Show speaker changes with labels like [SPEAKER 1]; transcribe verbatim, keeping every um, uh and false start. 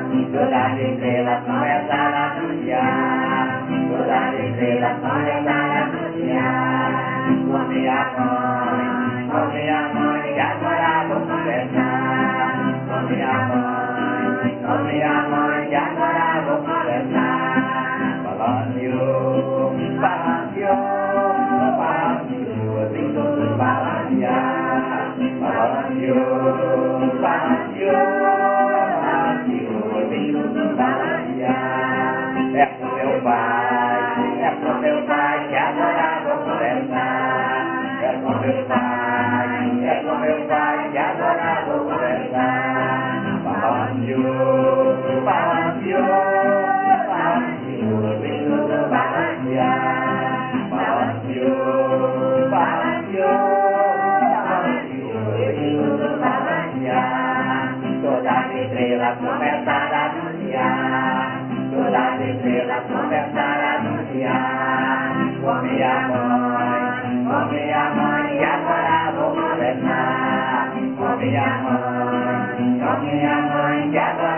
[SPEAKER 1] todas as estrelas começaram a anunciar, todas as estrelas começaram a anunciar. Com minha mãe, com minha mãe, que agora vou conversar. Com minha mãe, com minha mãe, que agora vou conversar. Balanceou, balanceou, balanceou, tem tudo balancear. Balanceou, balanceou, balanceou, tem tudo balancear. É pro meu pai, é pro meu pai, que agora vou conversar. É pro meu pai, é pro meu pai, que agora vou conversar. Balanceou, balanceou, balanceou, tem tudo balancear. Balanceou, balanceou, balanceou, tem tudo balancear. Todas as estrelas começaram a anunciar, todas as estrelas começaram a anunciar. Com minha mãe, com minha mãe, que agora vou conversar. Com minha mãe, com minha mãe, que agora